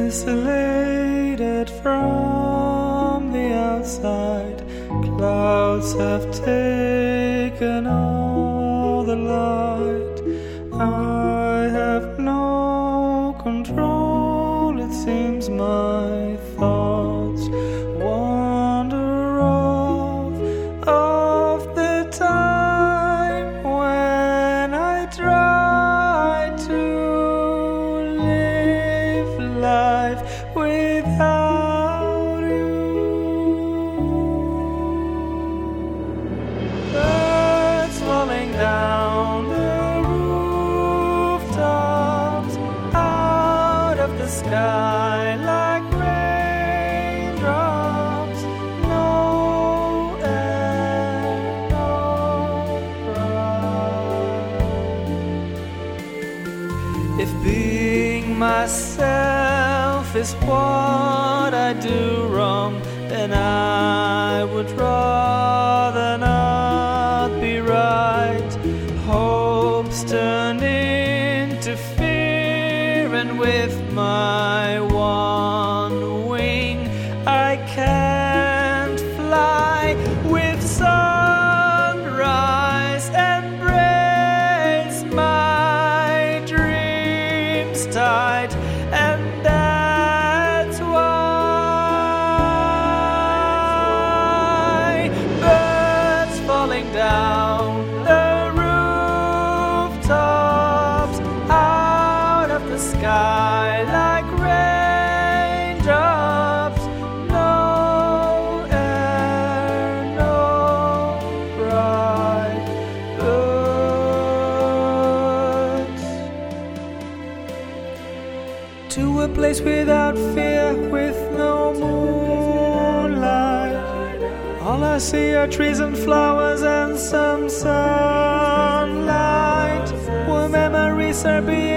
isolated from the outside. Clouds have taken all the light. I have no control, it seems my thoughts wander off of the time when I tried to live life without you. Birds falling down the rooftops, out of the sky like raindrops. No air, no pride. If being myself is what I do wrong, then I would rather not be right. Hopes turn into fear, and with my one wing I can't fly. With sunrise embrace my dreams tight, and that's why birds falling down the rooftops, out of the sky like raindrops. No air, no bright birds. To a place without fear, with no moonlight. All I see are trees and flowers and some sunlight, where memories are being